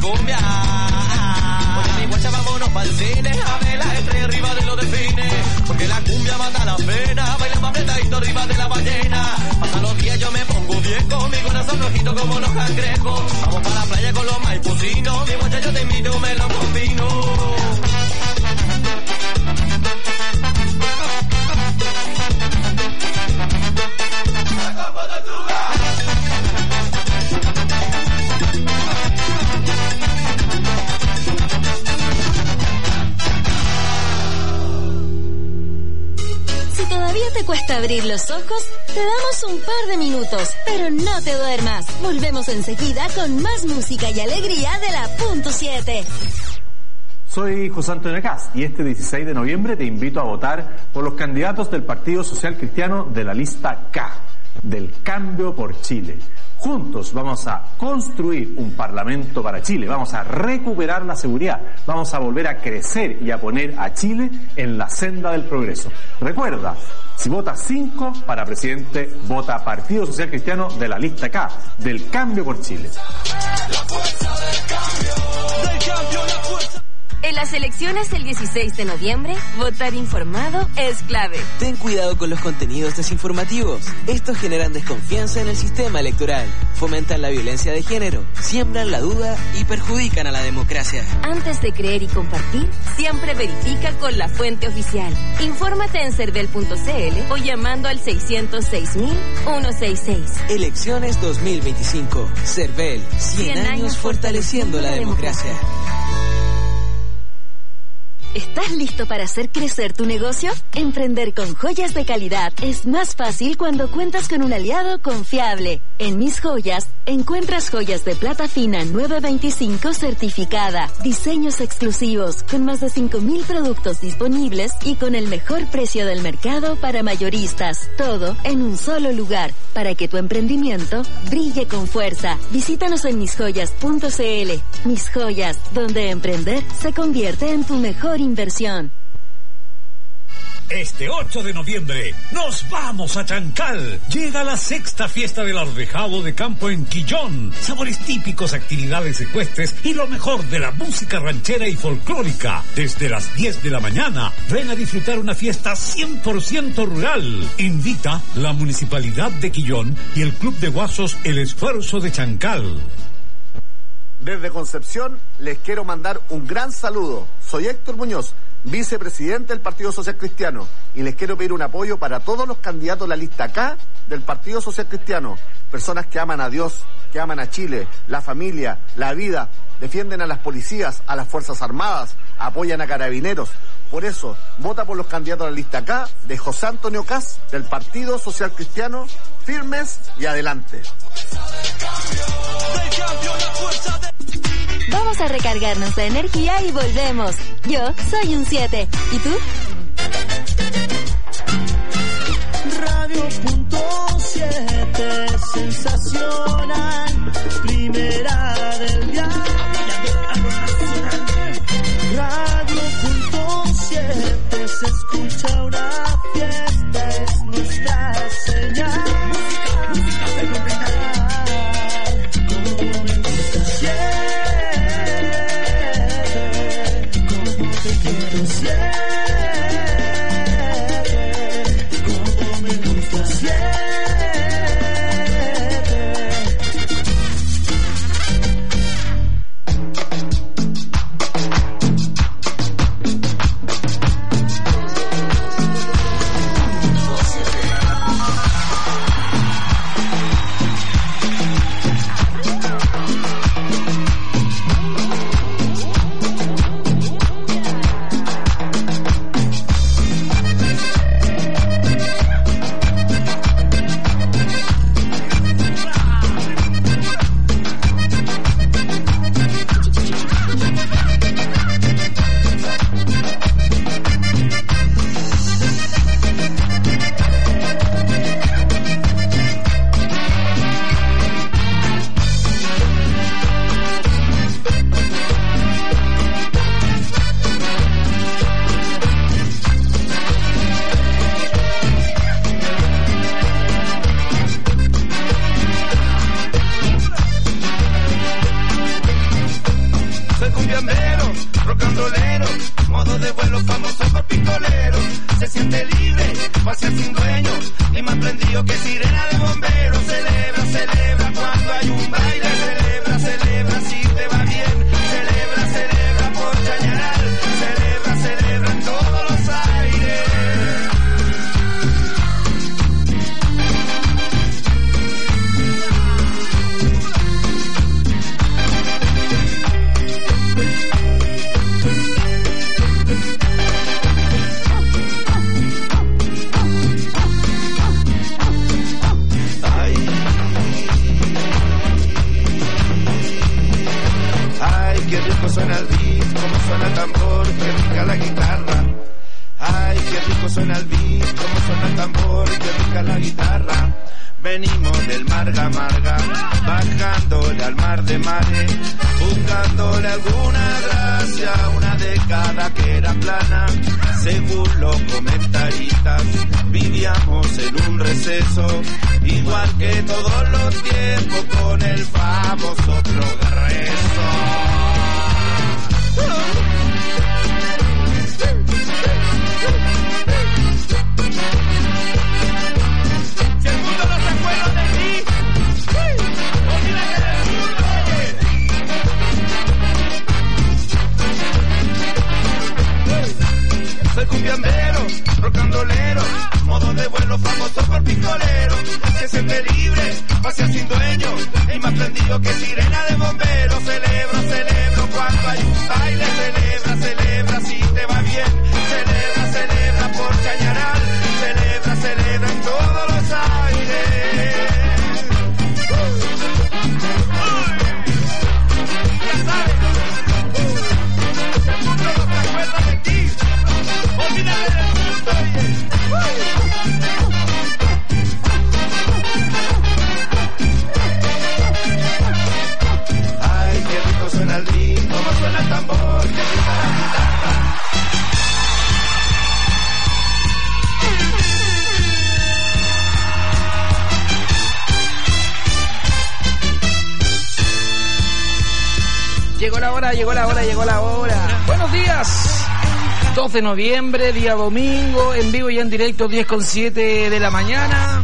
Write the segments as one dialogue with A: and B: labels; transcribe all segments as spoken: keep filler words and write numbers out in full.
A: cumbia. Oye, mi guacha, vámonos pa'l cine a ver la estrella arriba de los delfines. Porque la cumbia mata la pena, baila más apretadito arriba de la ballena. Pasan los días yo me pongo viejo, mi corazón rojito como los cangrejos. Vamos para la playa con los maipucinos, mi guacha yo te invito, me lo combino.
B: ¿Todavía te cuesta abrir los ojos? Te damos un par de minutos, pero no te duermas. Volvemos enseguida con más música y alegría de la punto siete.
C: Soy José Antonio Caz y este dieciséis de noviembre te invito a votar por los candidatos del Partido Social Cristiano de la lista K, del Cambio por Chile. Juntos vamos a construir un parlamento para Chile, vamos a recuperar la seguridad, vamos a volver a crecer y a poner a Chile en la senda del progreso. Recuerda, si votas cinco para presidente, vota Partido Social Cristiano de la lista K, del Cambio por Chile.
A: La fuerza del cambio, del cambio, la fuerza.
B: En las elecciones del dieciséis de noviembre, votar informado es clave.
D: Ten cuidado con los contenidos desinformativos. Estos generan desconfianza en el sistema electoral, fomentan la violencia de género, siembran la duda y perjudican a la democracia.
B: Antes de creer y compartir, siempre verifica con la fuente oficial. Infórmate en cervel punto c l o llamando al seiscientos seis mil ciento sesenta y seis.
D: Elecciones dos mil veinticinco. Cervel, cien años fortaleciendo la democracia.
B: ¿Estás listo para hacer crecer tu negocio? Emprender con joyas de calidad es más fácil cuando cuentas con un aliado confiable. En Mis Joyas, encuentras joyas de plata fina nueve veinticinco certificada, diseños exclusivos, con más de cinco mil productos disponibles y con el mejor precio del mercado para mayoristas. Todo en un solo lugar, para que tu emprendimiento brille con fuerza. Visítanos en mis joyas punto c l. Mis Joyas, donde emprender se convierte en tu mejor inversión.
E: Este ocho de noviembre nos vamos a Chancal. Llega la sexta fiesta del arvejado de campo en Quillón. Sabores típicos, actividades ecuestres y lo mejor de la música ranchera y folclórica. Desde las diez de la mañana, ven a disfrutar una fiesta cien por ciento rural. Invita la Municipalidad de Quillón y el Club de Guasos El Esfuerzo de Chancal.
F: Desde Concepción les quiero mandar un gran saludo. Soy Héctor Muñoz, vicepresidente del Partido Social Cristiano, y les quiero pedir un apoyo para todos los candidatos de la lista K del Partido Social Cristiano. Personas que aman a Dios, que aman a Chile, la familia, la vida, defienden a las policías, a las Fuerzas Armadas, apoyan a carabineros. Por eso, vota por los candidatos de la lista K de José Antonio Caz del Partido Social Cristiano, firmes y adelante.
B: Vamos a recargarnos de energía y volvemos. Yo soy un siete. ¿Y tú?
G: Radio punto siete, sensacional, primera del día. Radio punto siete, se escucha una fiesta, es nuestra señal. Música, música
H: se siente libre, pase sin dueño y más prendido que sirena de bomberos. Celebra, celebra cuando hay un baile, celebra, celebra si te va bien, celebra, celebra por Chañaral, celebra, celebra en todos los aires. Qué rico suena el beat, como suena el tambor, qué rica la guitarra. Ay, qué rico suena el beat, como suena el tambor, qué rica la guitarra. Venimos del Marga Marga, bajándole al mar de mares, buscándole alguna gracia, una década que era plana. Según los comentaristas, vivíamos en un receso, igual que todos los tiempos, con el famoso progreso. Si el mundo no se acuerda de mí, olvídate del mundo, oye. Soy cumbiambero, rocandolero, modo de vuelo famoso por picolero. Se siente libre, pasea sin dueño, y más prendido que sirena de bomberos. Celebro, celebro cuando hay un baile, celebra, celebra si te va bien, celebra, celebra por Chañaral, celebra, celebra en todos los aires. Ya sabes, el mundo no se acuerda de ti, olvídate del mundo, oye. Ay, qué rico suena el beat, como suena el tambor, qué rica la guitarra.
I: Llegó la hora, llegó la hora, llegó la hora. Buenos días. dos de noviembre, día domingo, en vivo y en directo, diez con siete de la mañana.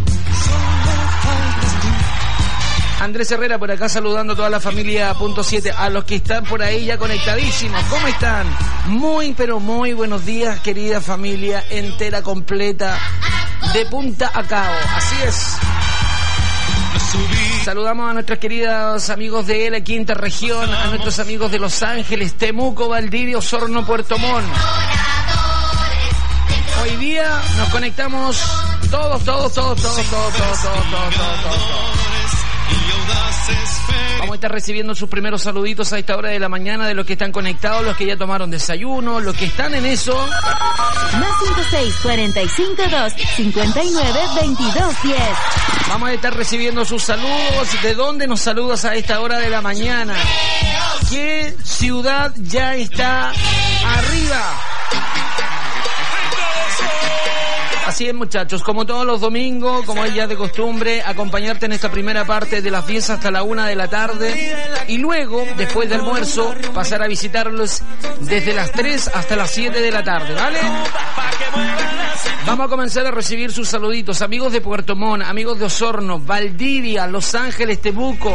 I: Andrés Herrera por acá saludando a toda la familia Punto siete, a los que están por ahí ya conectadísimos. ¿Cómo están? Muy, pero muy buenos días, querida familia entera, completa, de punta a cabo. Así es. Saludamos a nuestros queridos amigos de la quinta región, a nuestros amigos de Los Ángeles, Temuco, Valdivia, Osorno, Puerto Montt. Hoy día nos conectamos todos, todos, todos, todos, todos, todos, todos, todos, todos, todos, todos. Vamos a estar recibiendo sus primeros saluditos a esta hora de la mañana de los que están conectados, los que ya tomaron desayuno, los que están en eso.
B: Más cinco seis, cuarenta y cinco, dos, cincuenta y nueve, veintidós, diez.
I: Vamos a estar recibiendo sus saludos. ¿De dónde nos saludas a esta hora de la mañana? ¿Qué ciudad ya está arriba? Así es, muchachos, como todos los domingos, como es ya de costumbre, acompañarte en esta primera parte de la fiesta hasta la una de la tarde y luego, después del almuerzo, pasar a visitarlos desde las tres hasta las siete de la tarde, ¿vale? Vamos a comenzar a recibir sus saluditos, amigos de Puerto Montt, amigos de Osorno, Valdivia, Los Ángeles, Temuco.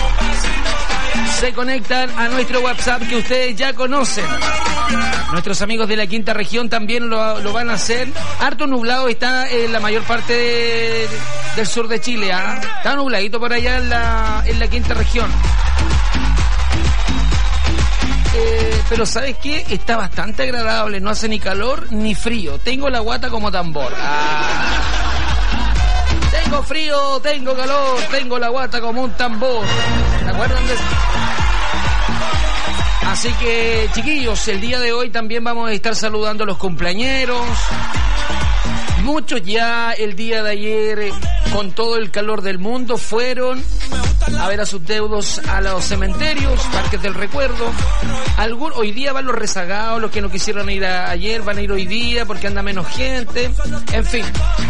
I: Se conectan a nuestro WhatsApp que ustedes ya conocen. Nuestros amigos de la quinta región también lo, lo van a hacer. Harto nublado está en la mayor parte de, del sur de Chile, ¿ah? ¿eh? Está nubladito por allá en la, en la quinta región. Eh, pero ¿sabes qué? Está bastante agradable, no hace ni calor ni frío. Tengo la guata como tambor. Ah. Tengo frío, tengo calor, tengo la guata como un tambor. ¿Se acuerdan de eso? Así que, chiquillos, el día de hoy también vamos a estar saludando a los cumpleañeros. Muchos ya el día de ayer, con todo el calor del mundo, fueron a ver a sus deudos a los cementerios, parques del recuerdo. Algún, hoy día van los rezagados, los que no quisieron ir a, ayer van a ir hoy día porque anda menos gente, en fin.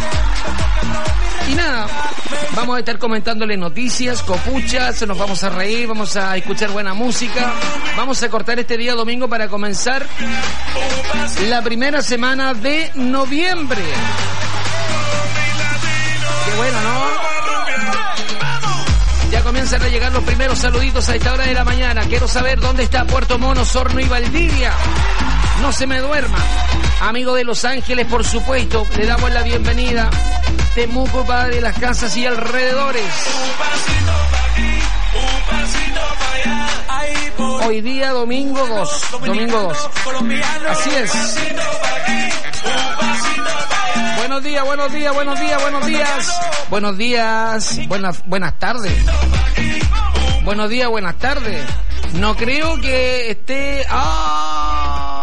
I: Y nada, vamos a estar comentándole noticias, copuchas, nos vamos a reír, vamos a escuchar buena música. Vamos a cortar este día domingo para comenzar la primera semana de noviembre. Qué bueno, ¿no? Ya comienzan a llegar los primeros saluditos a esta hora de la mañana. Quiero saber dónde está Puerto Montt, Osorno y Valdivia. No se me duerma. Amigo de Los Ángeles, por supuesto, le damos la bienvenida. Temuco, Padre, Las Casas y alrededores. Hoy día domingo dos. Domingo dos. Así es. Buenos días, buenos días, buenos días, buenos días. Buenos días, buenas, buenas tardes. Buenos días, buenas tardes. No creo que esté... ¡Ah!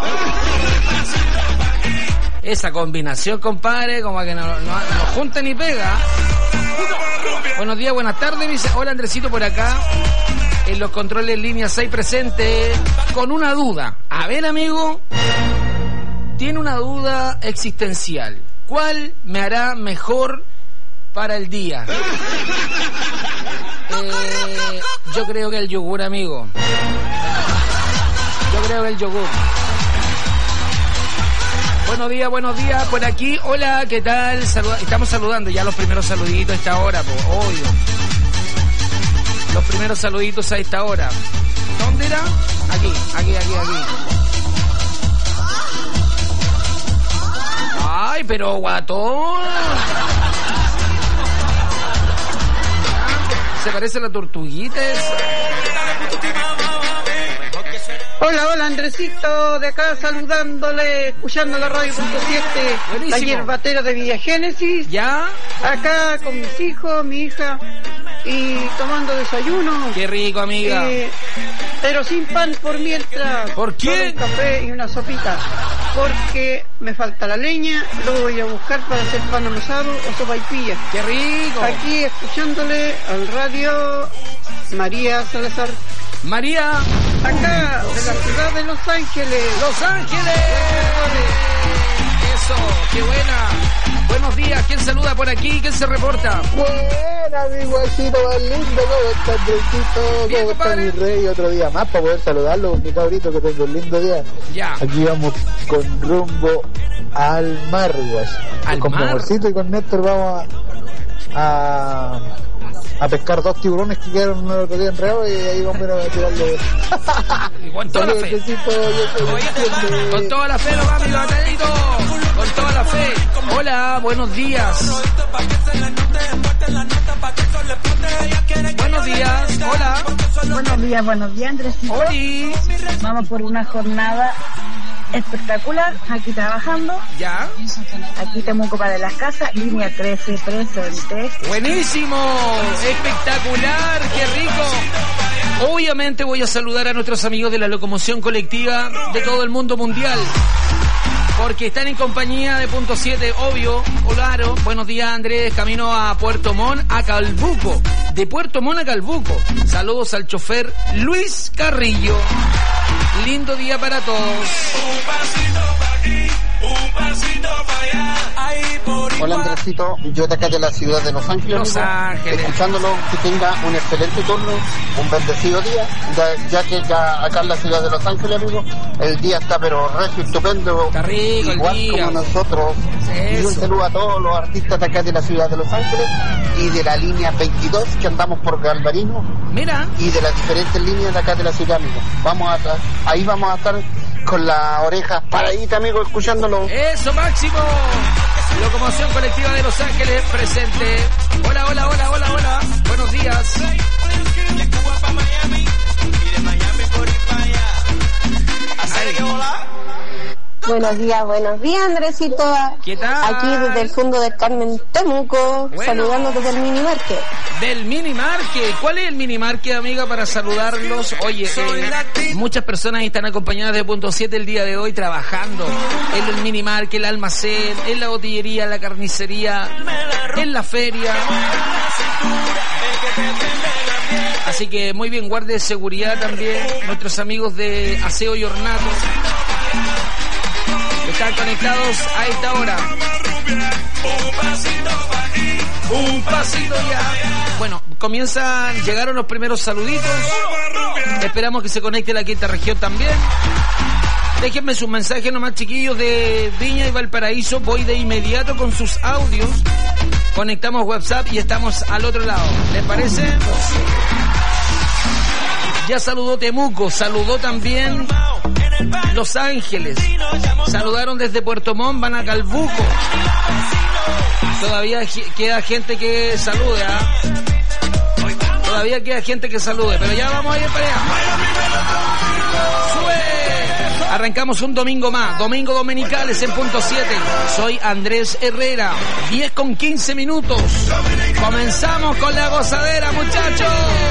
I: Esa combinación, compadre, como que no, no, no junta ni pega. Buenos días, buenas tardes. Dice, hola Andresito por acá. En los controles línea seis presente. Con una duda. A ver, amigo. Tiene una duda existencial. ¿Cuál me hará mejor para el día? Eh, yo creo que el yogur, amigo. Yo creo que el yogur. Buenos días, buenos días, por aquí. Hola, ¿qué tal? Saluda- Estamos saludando ya los primeros saluditos a esta hora, pues, obvio. Los primeros saluditos a esta hora. ¿Dónde era? Aquí, aquí, aquí, aquí. Ay, pero guatón. Se parece a la tortuguita esa.
J: Hola, hola Andresito, de acá saludándole, escuchando la radio punto siete,
I: Buenísimo.
J: taller batero de Villa Génesis.
I: ¿Ya?
J: Acá con mis hijos, mi hija, y tomando desayuno.
I: Qué rico, amiga.
J: Eh, pero sin pan por mientras.
I: ¿Por qué?
J: Solo un café y una sopita. Porque me falta la leña, lo voy a buscar para hacer pan amasado o sopaipilla.
I: Qué rico.
J: Aquí escuchándole al radio María Salazar.
I: María.
J: Acá, de la ciudad de Los Ángeles.
I: Los Ángeles. Eso, qué buena. Buenos días, ¿quién saluda por aquí? ¿Quién se reporta?
K: Buena, mi guachito más lindo, ¿cómo estás, Andresito?
I: Bien,
K: ¿Cómo está
I: compadre.
K: mi rey? Otro día más para poder saludarlo con mi cabrito, que tengo un lindo día.
I: Ya.
K: Aquí vamos con rumbo al mar, guach.
I: ¿Al
K: Con mi
I: mar?
K: amorcito y con Néstor vamos a, a, a pescar dos tiburones que quedaron el otro día enredados y ahí vamos a ir a tirarle.
I: Y con toda la fe.
K: Andresito, yo soy el
I: Con toda la fe, lo va, mi batallito. Con toda la fe. Hola, buenos días. Buenos días, hola.
L: Buenos días, buenos días, Andresito.
I: Oli.
L: Vamos por una jornada espectacular, aquí trabajando.
I: Ya.
L: Aquí Temuco para las casas, línea trece presente.
I: Buenísimo, espectacular, qué rico. Obviamente voy a saludar a nuestros amigos de la locomoción colectiva de todo el mundo mundial, porque están en compañía de Punto siete, obvio. Claro, buenos días Andrés, camino a Puerto Montt, a Calbuco. De Puerto Montt a Calbuco. Saludos al chofer Luis Carrillo. Lindo día para todos.
K: Hola Andresito, yo de acá de la ciudad de Los Ángeles,
I: Los
K: amigo,
I: Ángeles.
K: escuchándolo, que tenga un excelente turno, un bendecido día, ya, ya que ya acá en la ciudad de Los Ángeles, amigo, el día está pero regio, estupendo,
I: Está rico el
K: igual
I: día.
K: como nosotros. Y un
I: Eso.
K: saludo a todos los artistas de acá de la ciudad de Los Ángeles y de la línea veintidós que andamos por Galvarino
I: Mira,
K: y de las diferentes líneas de acá de la ciudad, amigo. Vamos a estar- ahí vamos a estar con las orejas paraditas, amigo, escuchándolo.
I: eso máximo. Locomoción colectiva de Los Ángeles presente. Hola, hola, hola, hola, hola. Buenos días.
M: Buenos días, buenos días, Andresito.
I: ¿Qué tal?
M: Aquí desde el fondo del Carmen Temuco,
I: Bueno.
M: saludando desde el mini market.
I: Del mini market. ¿Cuál es el mini market, amiga, para saludarlos? Oye, eh, muchas personas están acompañadas de Punto siete el día de hoy trabajando en el mini market, el almacén, en la botillería, en la carnicería, en la feria. Así que muy bien, guardia de seguridad también, nuestros amigos de Aseo y Ornato están conectados a esta hora. Un pasito ya. Bueno, comienzan, llegaron los primeros saluditos. Esperamos que se conecte la quinta región también. Déjenme sus mensajes nomás, chiquillos de Viña y Valparaíso. Voy de inmediato con sus audios. Conectamos WhatsApp y estamos al otro lado. ¿Les parece? Ya saludó Temuco, saludó también Los Ángeles. Saludaron desde Puerto Montt, van a Calbuco. Todavía queda gente que salude, ¿eh? Todavía queda gente que salude, pero ya vamos a ir para allá. ¡Sube! Arrancamos un domingo más, domingo dominicales en punto siete. Soy Andrés Herrera, diez con quince minutos. Comenzamos con la gozadera, muchachos.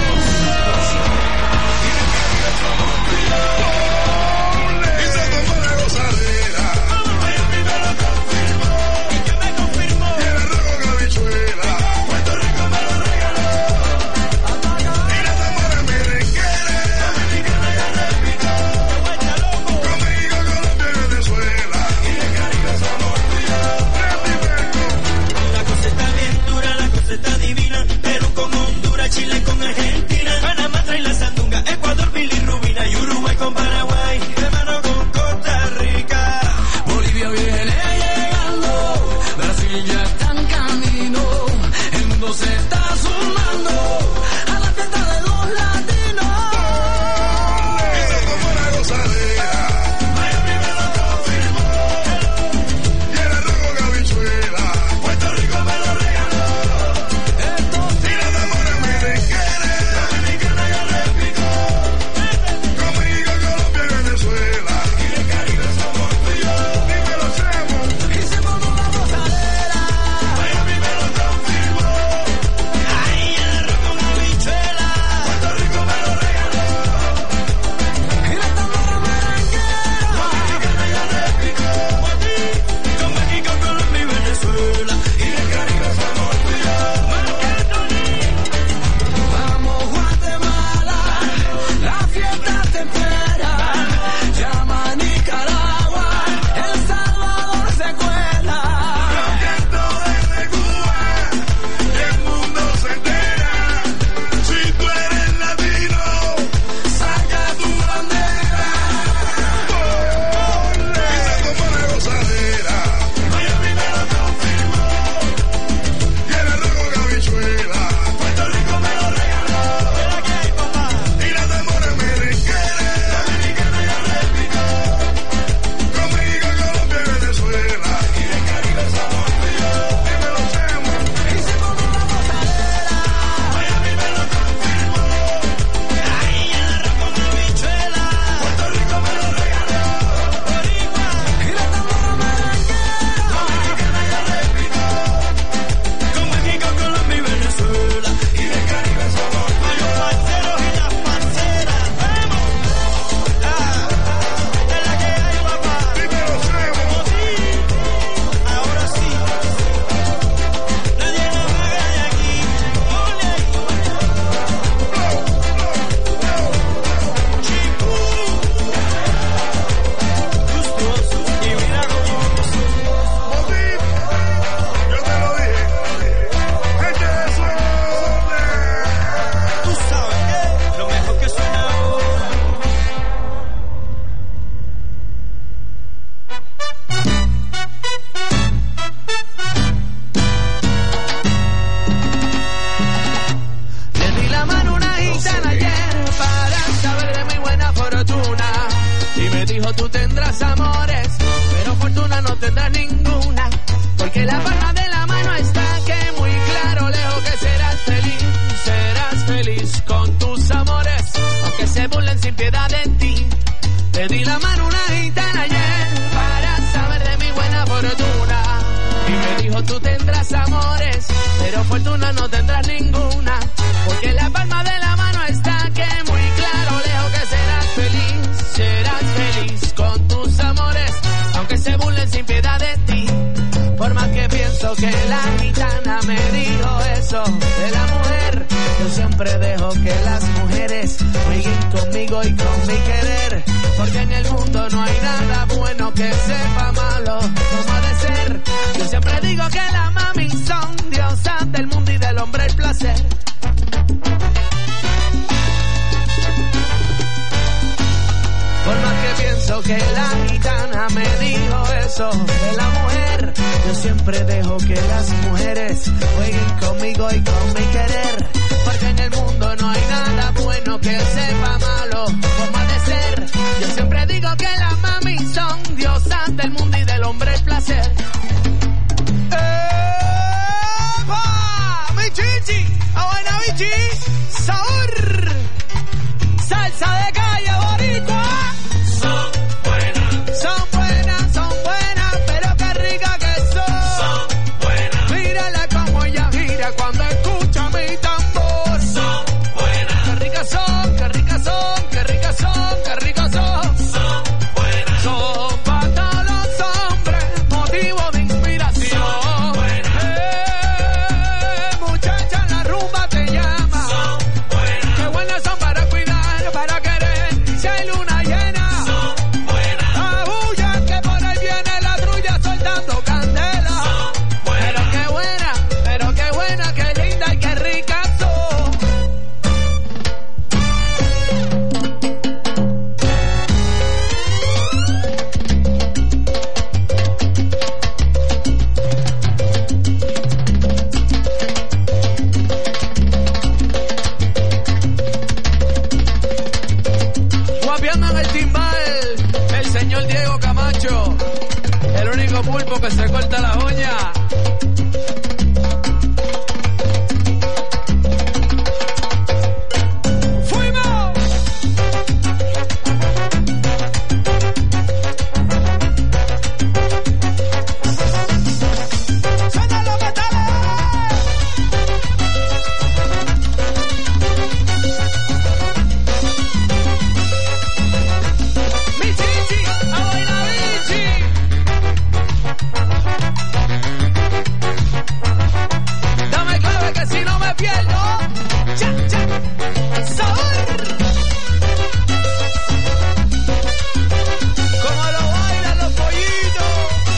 G: Chile con Argentina, Panamá trae la sandunga, Ecuador, bilirrubina y Uruguay con Paraguay, hermano con Costa Rica. Bolivia viene llegando, Brasil ya está en camino, el mundo se está sumando a la fiesta de los latinos. Esa es como la gozadera, Miami me lo confirmó, y el arroz con habichuela, Puerto Rico me lo regaló.
N: Que la gitana me dijo eso de la mujer
G: Yo siempre dejo que las mujeres jueguen conmigo y con mi querer, porque en el mundo no hay nada bueno que sepa malo como ha de ser. Yo siempre digo que las mami son diosas del mundo y del hombre el placer. Por más que pienso que la gitana me dijo eso de la mujer, yo siempre dejo que las mujeres jueguen conmigo y con mi querer, porque en el mundo no hay nada bueno que sepa malo como ha de ser. Yo siempre digo que las mami son diosas del mundo y del hombre el placer. ¡Epa! ¡Mi chichi! ¡A buena bichi! ¡Sabor! ¡Salsa de calle boricua! Son buenas, son buenas, son buenas, pero qué rica que son. Son buenas. Mírala como ella gira cuando escucha mi tambor. Son buenas. Qué ricas son, qué ricas son, qué ricas son, qué ricas son. Son buenas. Son para todos los hombres, motivo de inspiración. Son buenas. Eh, muchacha, la rumba te llama. Son buenas. Qué buenas son para cuidar, para querer, si hay luna llena. Son buenas. Abulla que por ahí viene la trulla soltando candela. Son buenas. Pero qué buena, pero qué buena, qué linda y qué rica son. Guapiando en el timbal, el señor Diego Camacho, el único pulpo que se corta la uña. ¡Fuimos! ¡Suena los metales! Mi chichi, a buena bichi. Dame clave que si no me pierdo. Cha, cha, sabor. Como lo bailan los pollitos.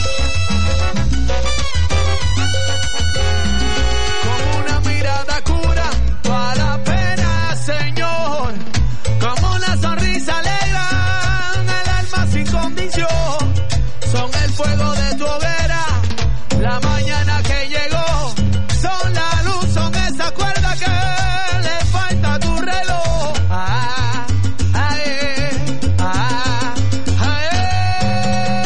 G: Como una mirada curan toda la pena, Señor. Como una sonrisa alegran el alma sin condición. Son el fuego de tu hoguera, la mañana que llegó. Son la luz, son esa cuerda que le falta a tu reloj. Ah, ah, eh, ah, ah, eh.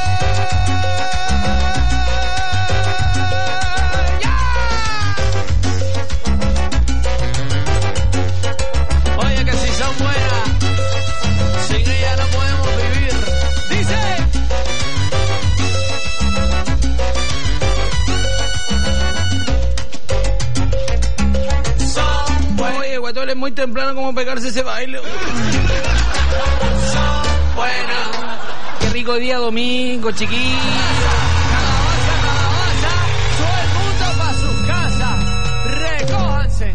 G: ¡Ya! Oye, que si son buenas, sin ella no podemos vivir. Dice. Son buenas.
I: Oye, Guatón, es muy temprano como pegarse ese baile.
G: Son buenas.
I: Qué rico día domingo, chiquillos.
G: Calabaza, calabaza, todo el mundo para sus casas. Recójanse.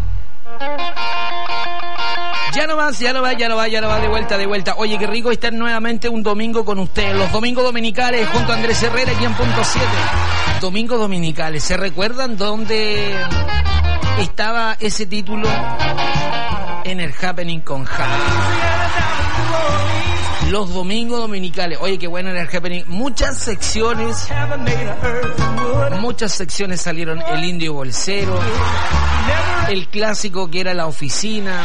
I: Ya no más, ya no va, ya no va, ya no va, de vuelta, de vuelta. Oye, qué rico estar nuevamente un domingo con ustedes. Los domingos dominicales junto a Andrés Herrera aquí en Punto siete. Domingos dominicales. ¿Se recuerdan dónde estaba ese título? En el Happening con Javi. Los domingos dominicales. Oye, qué bueno era el Happening. Muchas secciones. Muchas secciones salieron. El Indio Bolsero. El clásico que era La Oficina.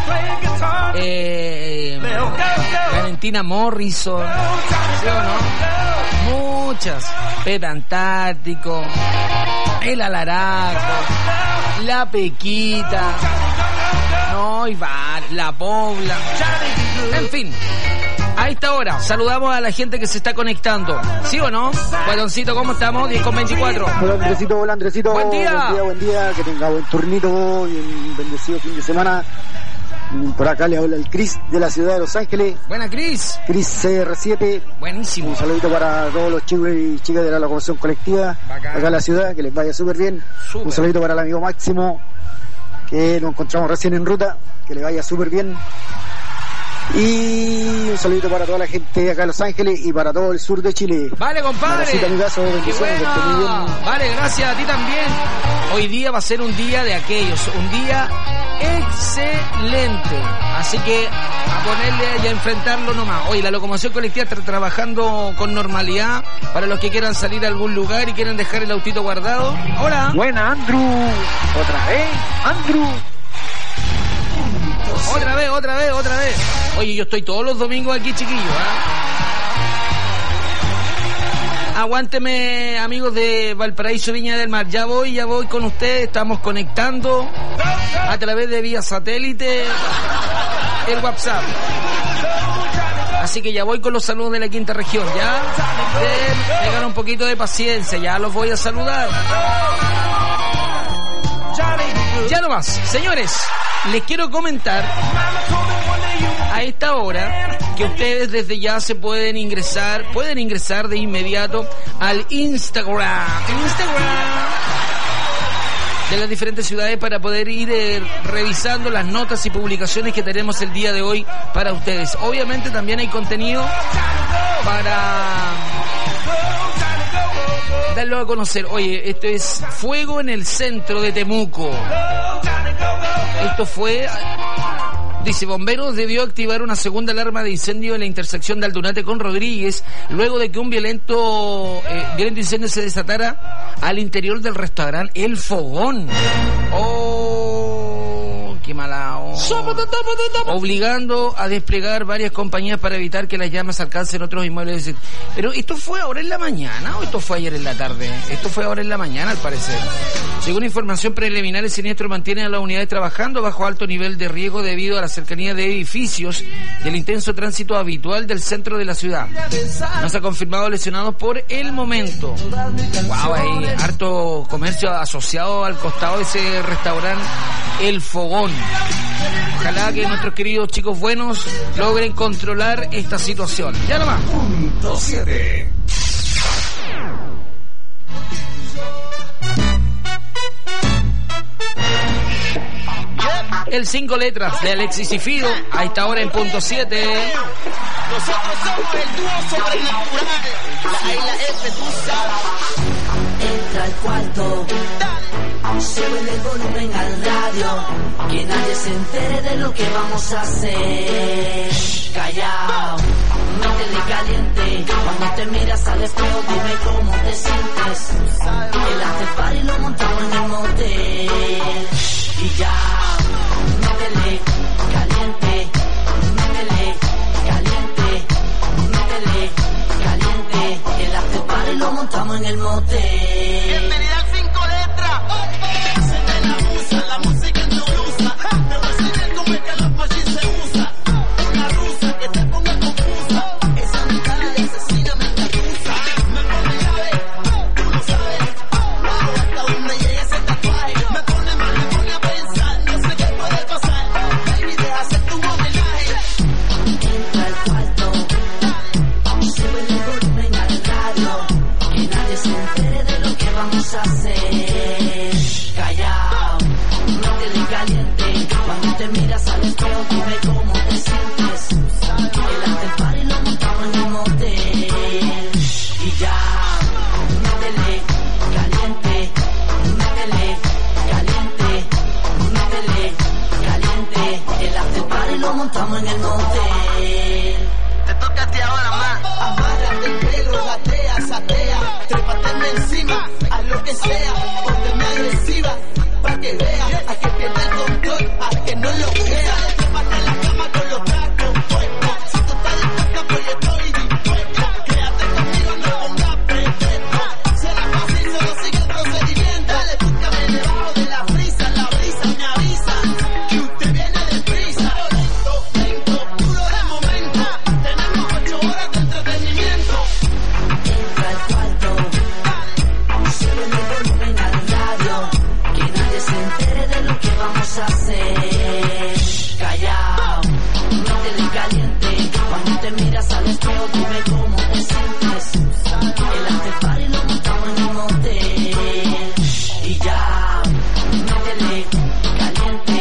I: Eh, Valentina Morrison. ¿Sí o no? Muchas. Pedantártico. El Alaraco. La Pequita. No, y va. La Pobla. En fin. A esta hora saludamos a la gente que se está conectando. ¿Sí o no? Guadoncito, ¿cómo estamos? diez con veinticuatro.
N: Hola Andresito, hola Andresito.
I: Buen día.
N: Buen día, buen día. Que tenga buen turnito y un bendecido fin de semana. Por acá le habla el Chris de la ciudad de Los Ángeles.
I: Buena, Chris.
N: Chris C R siete.
I: Buenísimo.
N: Un saludito para todos los chicos y chicas de la locomoción colectiva. Bacán. Acá en la ciudad, que les vaya súper bien. Super. Un saludito para el amigo Máximo, que nos encontramos recién en ruta, que le vaya súper bien. Y un saludito para toda la gente acá en Los Ángeles y para todo el sur de Chile.
I: Vale, compadre.
N: Qué
I: bueno. Vale, gracias a ti también. Hoy día va a ser un día de aquellos, un día excelente. Así que a ponerle y a enfrentarlo nomás. Hoy la locomoción colectiva está trabajando con normalidad para los que quieran salir a algún lugar y quieran dejar el autito guardado. Hola.
N: Buena, Andrew. Otra vez, Andrew.
I: Otra vez, otra vez, otra vez. Oye, yo estoy todos los domingos aquí, chiquillos, ¿eh? Aguánteme, amigos de Valparaíso, Viña del Mar. Ya voy, ya voy con ustedes. Estamos conectando a través de vía satélite el WhatsApp. Así que ya voy con los saludos de la quinta región. Ya tengan un poquito de paciencia, ya los voy a saludar. Ya nomás, señores, les quiero comentar a esta hora que ustedes desde ya se pueden ingresar, pueden ingresar de inmediato al Instagram, Instagram de las diferentes ciudades para poder ir eh, revisando las notas y publicaciones que tenemos el día de hoy para ustedes. Obviamente también hay contenido para darlo a conocer. Oye, esto es fuego en el centro de Temuco. Esto fue... Dice, bomberos debió activar una segunda alarma de incendio en la intersección de Aldunate con Rodríguez luego de que un violento eh, violento incendio se desatara al interior del restaurante El Fogón. Oh, qué mala onda. Obligando a desplegar varias compañías para evitar que las llamas alcancen otros inmuebles. Pero ¿esto fue ahora en la mañana o esto fue ayer en la tarde? Esto fue ahora en la mañana, al parecer. Según información preliminar, el siniestro mantiene a las unidades trabajando bajo alto nivel de riesgo debido a la cercanía de edificios del intenso tránsito habitual del centro de la ciudad. No se ha confirmado lesionados por el momento. Wow, hay harto comercio asociado al costado de ese restaurante El Fogón. Ojalá que nuestros queridos chicos buenos logren controlar esta situación. Ya nomás. Punto siete. El cinco letras de Alexis y Fido a esta hora en punto siete.
G: Nosotros somos el dúo sobrenatural. La isla F, tú sabes. Entra al cuarto. Sube el volumen al radio. Que nadie se entere de lo que vamos a hacer. Callao, métele caliente. Cuando te miras al espejo, dime cómo te sientes. El after party lo montamos en el motel. Y ya, métele caliente. Métele caliente. Métele caliente. El after party lo montamos en el motel. Bienvenida al cinco letras. Se me la usa, la música en tu blusa. Te voy a enseñar cómo es que los machis se usa. Una rusa que te ponga confusa. Esa mentada de asesina me engarusa. Me pone llave, tú lo sabes. Wow, hasta donde llega ese tatuaje. Me pone mal, me pone a pensar. No sé qué puede pasar. Baby, deja hacer tu homenaje. Entra al cuarto. Sube el volumen al radio. Que nadie se entere de lo que vamos a hacer. Callao, métele caliente. Cuando te miras al espejo, dime cómo te sientes. El after party lo montamos en el motel. Y ya, métele caliente. Métele caliente. Métele caliente. El after party lo montamos en el motel. Te toca a ti ahora más. Amárrate el pelo, gatea, satea. Trépateme encima, haz lo que sea. Pónteme agresiva, pa' que vea. A que pierda el control, a que no lo crea. Trépate en la cama con los tacos puestos. Si tú estás dispuesta, pues yo estoy dispuesto. Quédate conmigo, no pongas pretexto. Será fácil, solo sigue el procedimiento. Dale, búscame debajo de la brisa. La brisa me avisa que usted viene deprisa. Lento, lento, puro de momento. Tenemos ocho horas de entretenimiento. Entra al cuarto. Sube el volumen al radio. Que nadie se entere de lo que vamos a hacer. Callao, métele caliente. Cuando te miras al espejo, dime cómo te sientes. El after party lo montamos en el motel. Y ya, métele caliente.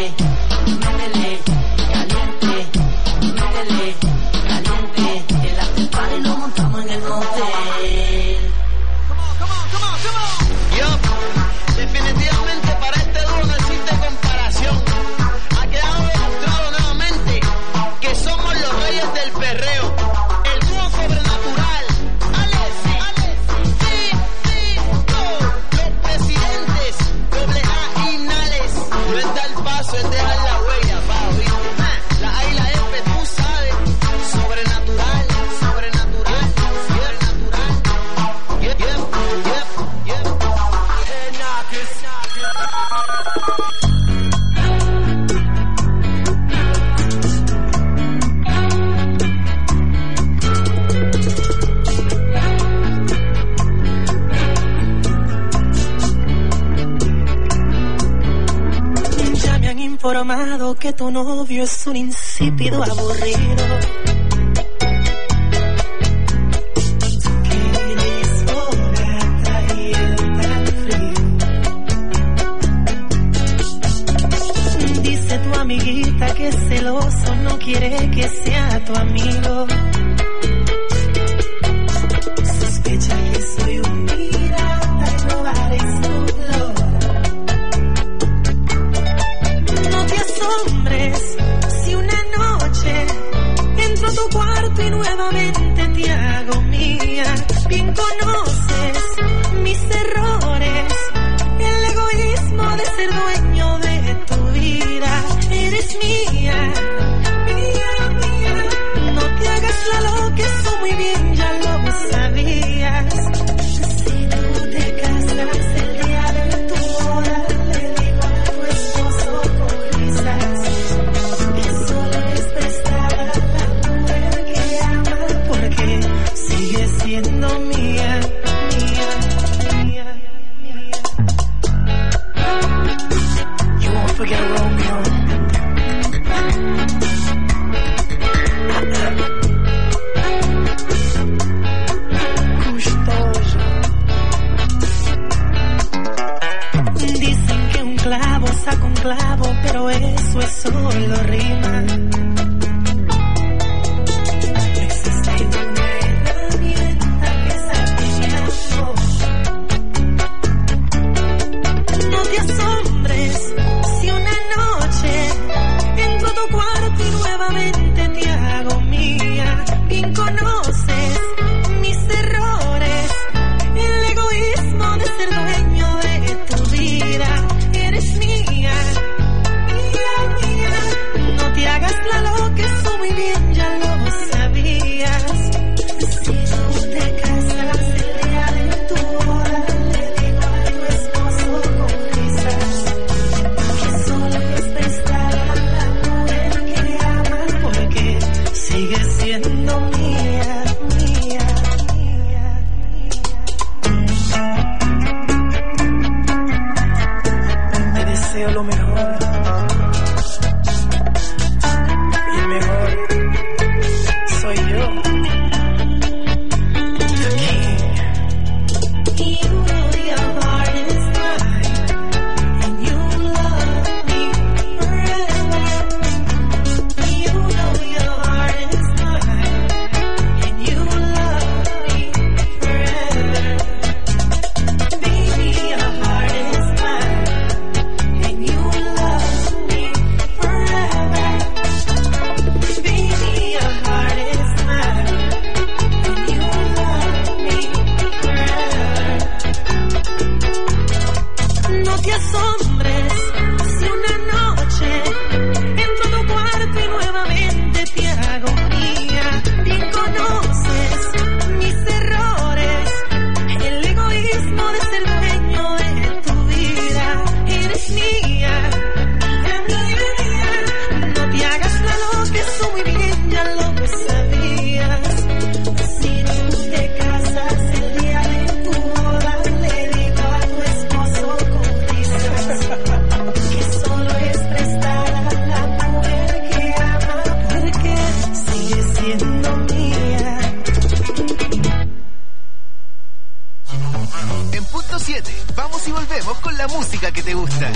O: informado que tu novio es un insípido aburrido. Dice tu amiguita que es celoso, no quiere que sea tu amigo. Sospecha que soy un pirata y robaré su flor. No te asombres si una noche entro a tu cuarto y nuevamente te hago mía. Bien conoces mis errores, el egoísmo de ser dueño de tu vida. Eres mía, mía, mía. No te hagas la loca, eso muy bien ya lo sabías. Si tú te casas el día de tu boda, le digo a tu esposo con risas que solo es prestada la mujer que ama, porque sigue siendo mía, mía, mía, mía. You won't forget Romeo. Dicen que un clavo saca un clavo, pero eso es solo rima. No existe una herramienta que saque mi amor. No te asombres si una noche entro a tu cuarto y nuevamente te hago mía. Bien conoces mis errores, el egoísmo de ser dueño de tu vida. Eres mía, mía, mía. No te hagas la loca, eso muy bien ya lo sabías. Si tú te casas el día de tu boda, le digo a tu esposo con risas que solo es prestada la mujer que ama, porque sigue siendo mía, mía, mía, mía. Te deseo lo mejor, y el mejor soy yo. You know your heart is mine, and you love me forever. You know your heart is mine, and you love me forever. Baby, your heart is mine, and you love me forever. Baby, your heart is mine, and you love me forever. No te asombres si una noche entro a tu cuarto y nuevamente te hago mía. Bien conoces mis errores, el egoísmo de ser dueño de tu vida. Eres mía, mía, mía, mía. No te hagas la loca, eso muy bien ya lo sabías. Si tú te casas el día de tu boda, le digo a tu esposo con risas que solo es prestada la mujer que ama, porque sigue siendo mía.
P: En punto siete, vamos y volvemos con la música que te gusta.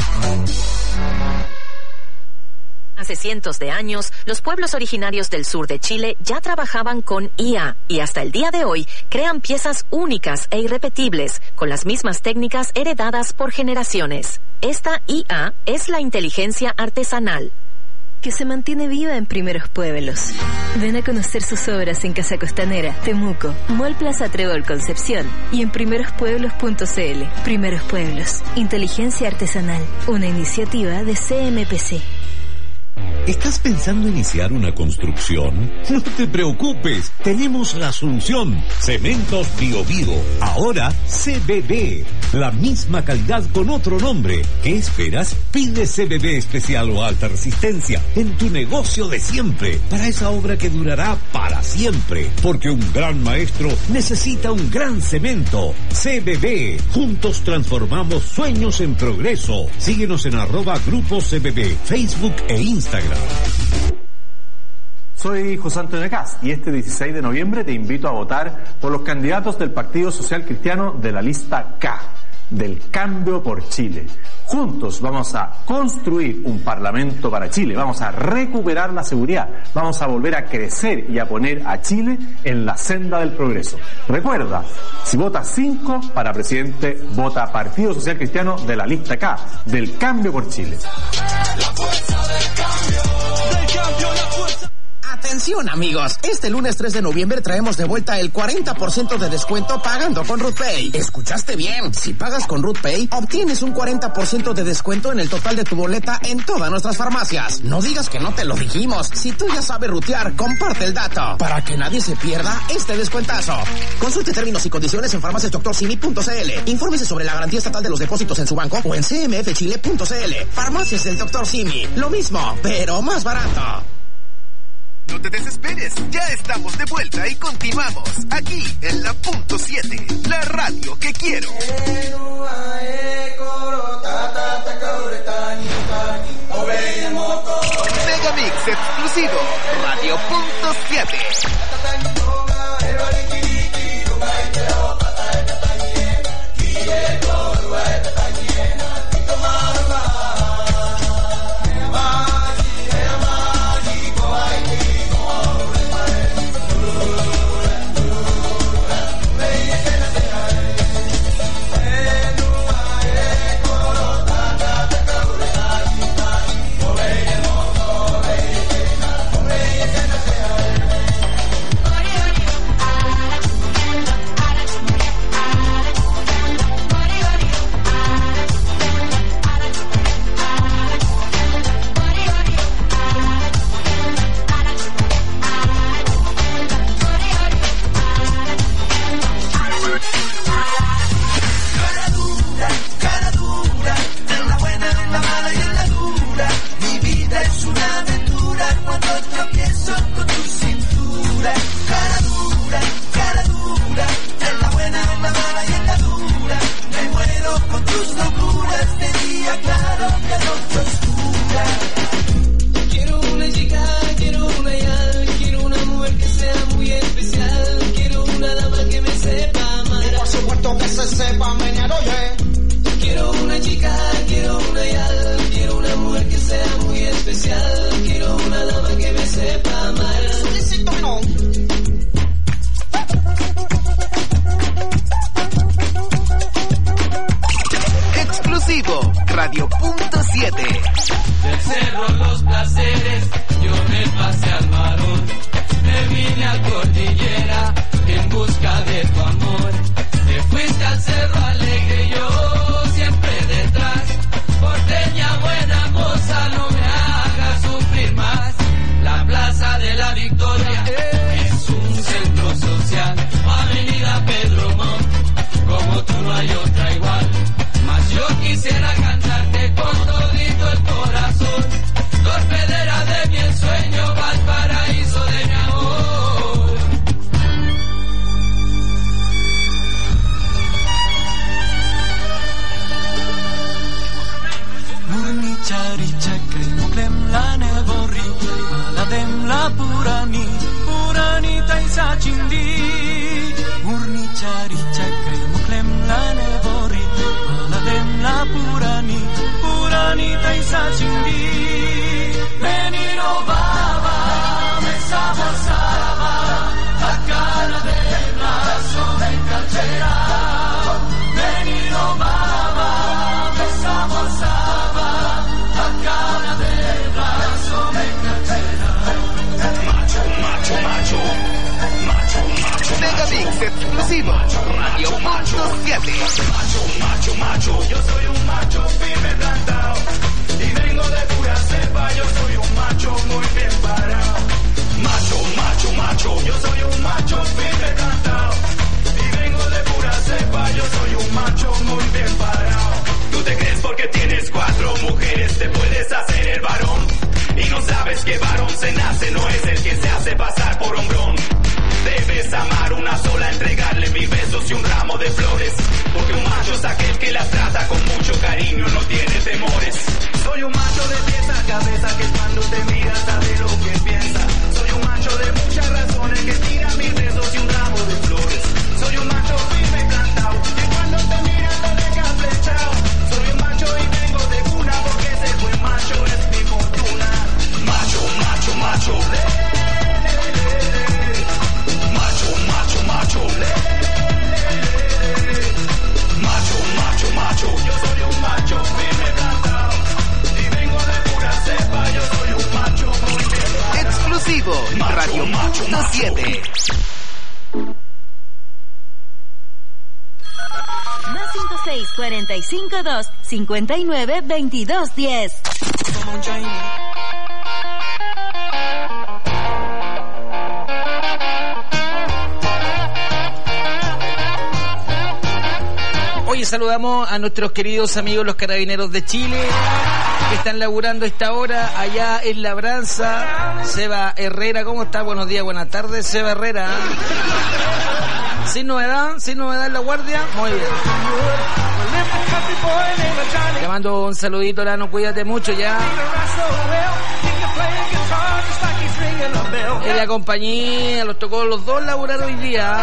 Q: Hace cientos de años, los pueblos originarios del sur de Chile ya trabajaban con I A y hasta el día de hoy crean piezas únicas e irrepetibles con las mismas técnicas heredadas por generaciones. Esta I A es la inteligencia artesanal,
B: que se mantiene viva en Primeros Pueblos. Ven a conocer sus obras en Casa Costanera, Temuco, Mall Plaza Trébol Concepción y en primeros pueblos punto c l. Primeros Pueblos, inteligencia artesanal, una iniciativa de C M P C.
E: ¿Estás pensando iniciar una construcción? No te preocupes, tenemos la solución. Cementos Bio Bio, ahora C B B. La misma calidad con otro nombre. ¿Qué esperas? Pide C B B especial o alta resistencia en tu negocio de siempre, para esa obra que durará para siempre. Porque un gran maestro necesita un gran cemento. C B B. Juntos transformamos sueños en progreso. Síguenos en arroba Grupo C B B, Facebook e Instagram.
C: Soy José Antonio Cast y este dieciséis de noviembre te invito a votar por los candidatos del Partido Social Cristiano de la lista K, del Cambio por Chile. Juntos vamos a construir un parlamento para Chile, vamos a recuperar la seguridad, vamos a volver a crecer y a poner a Chile en la senda del progreso. Recuerda, si votas cinco para presidente, vota Partido Social Cristiano de la lista K, del Cambio por Chile.
R: La fuerza del cambio, del cambio, la fuerza. Atención amigos, este lunes tres de noviembre traemos de vuelta el cuarenta por ciento de descuento pagando con RuthPay. ¿Escuchaste bien? Si pagas con RuthPay, obtienes un cuarenta por ciento de descuento en el total de tu boleta en todas nuestras farmacias. No digas que no te lo dijimos. Si tú ya sabes rutear, comparte el dato para que nadie se pierda este descuentazo. Consulte términos y condiciones en farmacias doctor simi punto c l. Infórmese sobre la garantía estatal de los depósitos en su banco o en c m f chile punto c l. Farmacias del doctor Simi. Lo mismo, pero más barato.
P: No te desesperes, ya estamos de vuelta y continuamos aquí en la punto siete, la radio que quiero. Megamix exclusivo, radio punto siete. Exclusivo, radio punto siete. Macho, macho, macho, yo soy un macho firme plantado. Y
G: y vengo de pura cepa, yo soy un macho muy bien parado. Macho, macho, macho, yo soy un macho firme plantado. Y vengo de pura cepa, yo soy un macho muy bien parado. Tú te crees porque tienes cuatro mujeres, te puedes hacer el varón. Y no sabes que varón se nace, no es el que se hace pasar por hombrón. Debes amar una sola, entregarle mis besos y un ramo de flores. Porque un macho es aquel que la trata con mucho cariño, no tiene temores. Soy un macho de pies a cabeza que cuando te mira sabe lo que piensa. Soy un macho de muchas razones que tira mis besos y un ramo de flores. Soy un macho firme plantado que cuando te mira te deja flechado. Soy un macho y vengo de cuna porque ese buen macho es mi fortuna. Macho, macho, macho. Macho, macho, macho. Macho, macho, macho. Yo soy un macho firme plantado y vengo de pura cepa. Yo soy un macho muy bien plantado.
P: Exclusivo Radio Punto siete.
B: Más cinco seis cuarenta y cinco dos cincuenta y nueve veintidós diez.
I: Hoy saludamos a nuestros queridos amigos los carabineros de Chile que están laburando esta hora allá en Labranza. Seba Herrera, ¿cómo está? Buenos días, buenas tardes, Seba Herrera. ¿Sin novedad? ¿Sin novedad en la guardia? Muy bien. Te mando un saludito, Lano, cuídate mucho ya. En la compañía los tocó los dos laburar hoy día.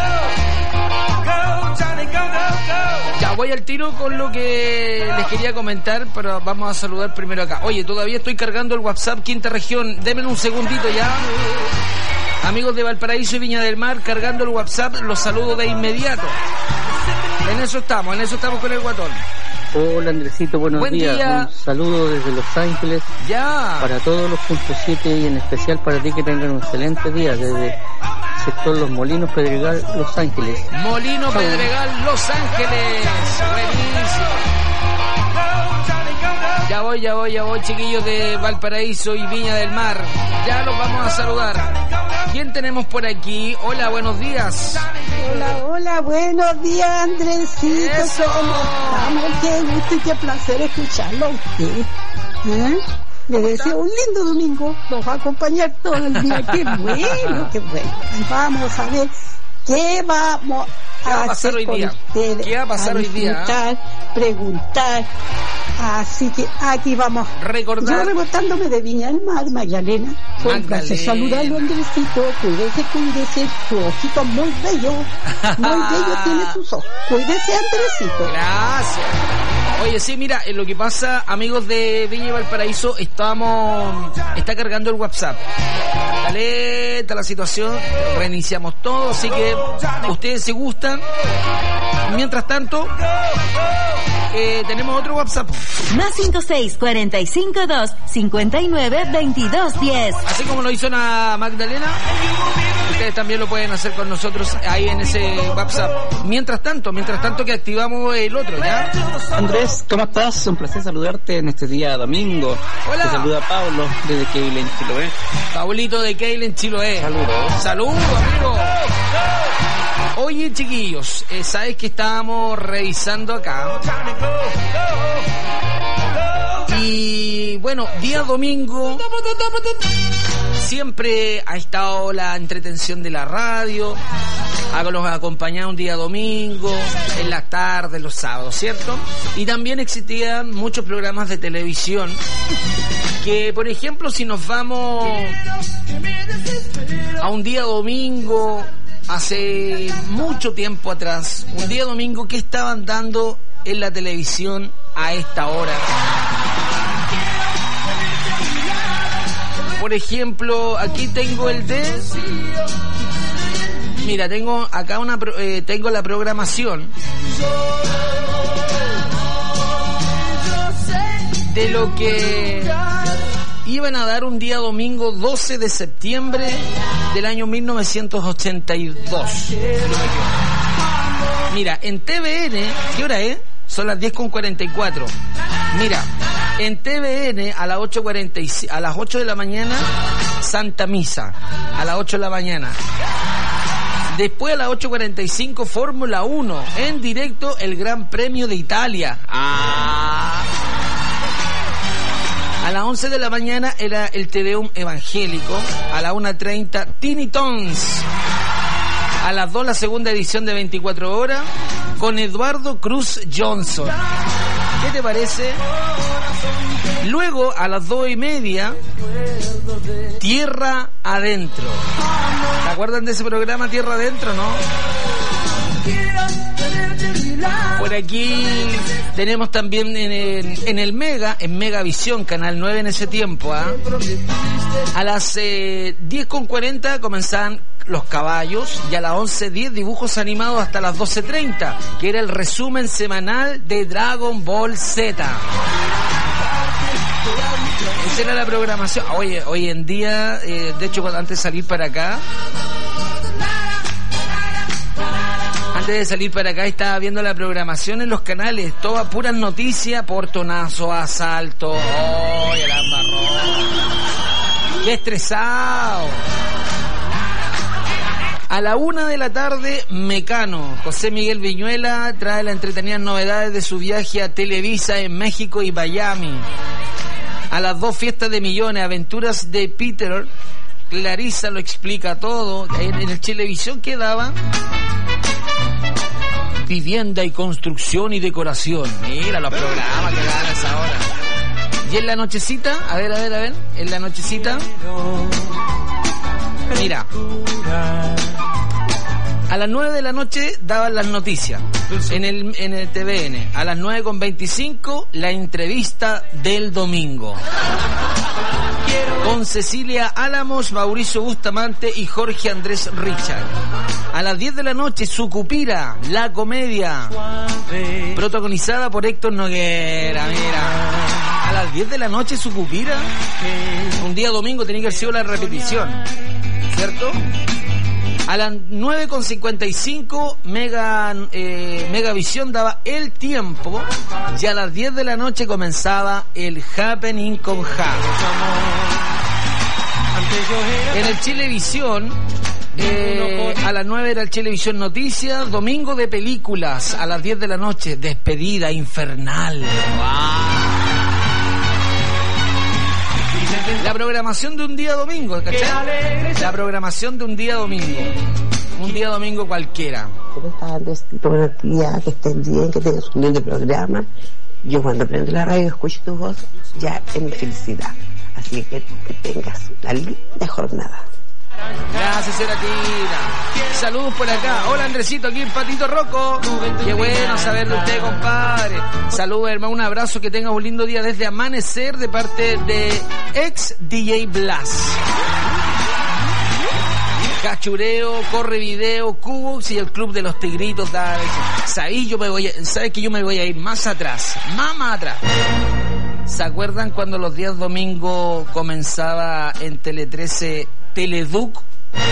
I: Ya voy al tiro con lo que les quería comentar, pero vamos a saludar primero acá. Oye, todavía estoy cargando el WhatsApp Quinta Región. Denme un segundito ya. Amigos de Valparaíso y Viña del Mar, cargando el WhatsApp, los saludo de inmediato. En eso estamos, en eso estamos con el guatón.
S: Hola Andresito, buenos
I: Buen
S: días.
I: día.
S: Un saludo desde Los Ángeles.
I: Ya.
S: Para todos los puntos siete y en especial para ti que tengan un excelente día desde sector Los Molinos, Pedregal, Los Ángeles.
I: Molino,
S: Chau.
I: Pedregal, Los Ángeles. Buenísimo. Ya voy, ya voy, ya voy, chiquillos de Valparaíso y Viña del Mar. Ya los vamos a saludar. ¿Quién tenemos por aquí? Hola, buenos días.
T: Hola, hola, buenos días, Andresito.
I: Eso.
T: ¿Cómo estamos? Qué gusto y qué placer escucharlo a usted. ¿Eh? Le deseo un lindo domingo. Nos va a acompañar todo el día. Qué bueno, qué bueno. Vamos a ver qué vamos
I: ¿Qué va a
T: a
I: pasar
T: hacer
I: hoy
T: con
I: día?
T: ustedes.
I: ¿Qué va a pasar hoy día?
T: Disfrutar, preguntar. Así que aquí vamos.
I: Recordar.
T: Yo reportándome de Viña del Mar, Magdalena. Fue un placer
I: Magdalena.
T: saludarlo, Andresito. Cuídese, cuídese. Su ojito muy bello. Muy bello tiene sus ojos. Cuídese, Andresito.
I: Gracias. Oye, sí, mira, eh, lo que pasa, amigos de Viña y Valparaíso, estamos, está cargando el WhatsApp. Dale, está la situación, reiniciamos todo, así que ustedes si gustan. Mientras tanto, eh, tenemos otro WhatsApp.
B: Más cinco seis cuarenta y cinco dos cincuenta y nueve veintidós diez.
I: Así como lo hizo la Magdalena, ustedes también lo pueden hacer con nosotros ahí en ese WhatsApp. Mientras tanto, mientras tanto que activamos el otro, ¿ya?
S: Andrés, ¿cómo estás? Un placer saludarte en este día domingo.
I: Hola.
S: Te saluda Pablo desde Keilen, Chiloé.
I: Paulito de Keilen, Chiloé.
S: Saludos.
I: Saludos, amigo. Oye, chiquillos, eh, ¿sabes que estábamos revisando acá? Y bueno, día domingo siempre ha estado la entretención de la radio. Hágalos acompañar un día domingo, en las tardes, los sábados, ¿cierto? Y también existían muchos programas de televisión que, por ejemplo, si nos vamos a un día domingo, hace mucho tiempo atrás, un día domingo, ¿qué estaban dando en la televisión a esta hora? Por ejemplo, aquí tengo el de... Mira, tengo acá una eh, tengo la programación de lo que iban a dar un día domingo doce de septiembre del año mil novecientos ochenta y dos. Mira, en T V N, ¿qué hora es? Son las diez con cuarenta y cuatro. Mira, En T V N a las ocho cuarenta y cinco, a las ocho de la mañana, Santa Misa, a las ocho de la mañana. Después a las ocho cuarenta y cinco, Fórmula uno, en directo el Gran Premio de Italia. Ah. A las once de la mañana era el Te Deum evangélico. A las una treinta, Tiny Tons. A las dos la segunda edición de veinticuatro horas con Eduardo Cruz Johnson. ¿Qué te parece? Luego a las dos y media, Tierra Adentro. ¿Te acuerdan de ese programa Tierra Adentro, no? Por aquí tenemos también en el, en el Mega, en Megavisión, Canal nueve en ese tiempo, ¿ah? A las eh, diez con cuarenta comenzaban Los Caballos y a las once diez dibujos animados hasta las doce treinta, que era el resumen semanal de Dragon Ball Z. Esa era la programación. Oye, hoy en día, eh, de hecho, antes de salir para acá, antes de salir para acá estaba viendo la programación en los canales, todas puras noticias, portonazo, asalto, ¡oh, el ambarrón! ¡Qué estresado! A la una de la tarde, Mecano. José Miguel Viñuela trae las entretenidas novedades de su viaje a Televisa en México y Miami. A las dos, Fiestas de Millones, aventuras de Peter. Clarisa lo explica todo. En, en el Chilevisión quedaba Vivienda y Construcción y Decoración. Mira los programas que dan a esa hora. Y en la nochecita, a ver, a ver, a ver, en la nochecita, mira, a las nueve de la noche daban las noticias en el, en el T V N. A las nueve con veinticinco, la entrevista del domingo con Cecilia Álamos, Mauricio Bustamante y Jorge Andrés Richard. A las diez de la noche, Sucupira, la comedia, protagonizada por Héctor Noguera. Mira, a las diez de la noche, Sucupira. Un día domingo tenía que haber sido la repetición, ¿cierto? A las nueve con cincuenta y cinco, Mega, eh, Megavisión daba El Tiempo. Y a las diez de la noche comenzaba el Happening con Ja. En el Chilevisión, eh, a las nueve era el Chilevisión Noticias. Domingo de películas, a las diez de la noche, Despedida Infernal. ¡Wow! La programación de un día domingo, ¿cachai? La programación de un día domingo. Un día domingo cualquiera.
U: ¿Cómo estás, Andresito? Buenos días, que estén bien, que tengas un lindo programa. Yo cuando prendo la radio y escucho tu voz, ya es mi felicidad. Así que que tengas una linda jornada.
I: Gracias, Seratina. Saludos por acá. Hola, Andresito, aquí el Patito Rocco. Qué bueno saber de usted, compadre. Saludos, hermano, un abrazo, que tenga un lindo día desde Amanecer de parte de ex D J Blas. Cachureo, Corre Video, Cubox y el Club de los Tigritos. Dale. ¿Sabes? Yo me voy a, ¿sabes que yo me voy a ir más atrás? Más, más atrás. ¿Se acuerdan cuando los días domingos comenzaba en Tele trece Teleduc?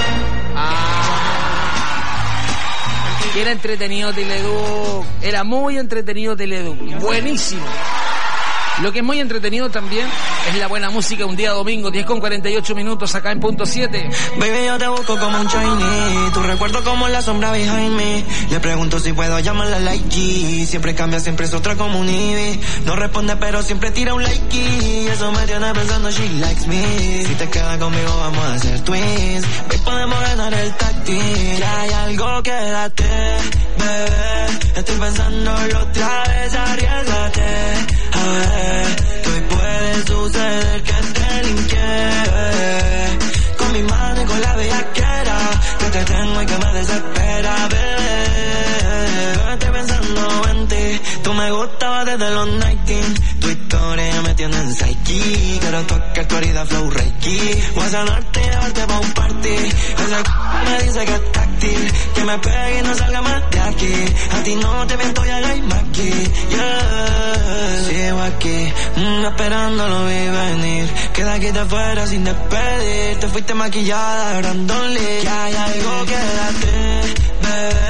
I: Ah, era entretenido Teleduc, era muy entretenido Teleduc, buenísimo. Lo que es muy entretenido también es la buena música un día domingo, diez con cuarenta y ocho minutos acá en Punto siete.
G: Baby, yo te busco como un Chinese, tu recuerdo como la sombra behind me. Le pregunto si puedo llamarla like G, siempre cambia, siempre es otra como un Ivy. No responde pero siempre tira un like y eso me tiene pensando she likes me. Si te quedas conmigo vamos a ser twins, hoy podemos ganar el táctil. Si hay algo, quédate, bebé, estoy pensándolo otra vez, arriesgate. A ver, que hoy puede suceder que te limpie con mi mano y con la bellaquera que te tengo y que me desespera, bebé. Estoy pensando en ti, tú me gustabas desde los nineteen. Tu historia me tiene en psyche, quiero tocar tu herida flow reiki. Voy a sanarte y llevarte pa' un party. Esa me dice que es táctil, que me pegue y no salga más de aquí. A ti no te miento, ya hay más aquí, yeah. Sigo aquí, mm, esperando lo vi venir. Queda aquí te fuera sin despedir. Te fuiste maquillada, Brandon Lee. Que hay algo, quédate, bebé,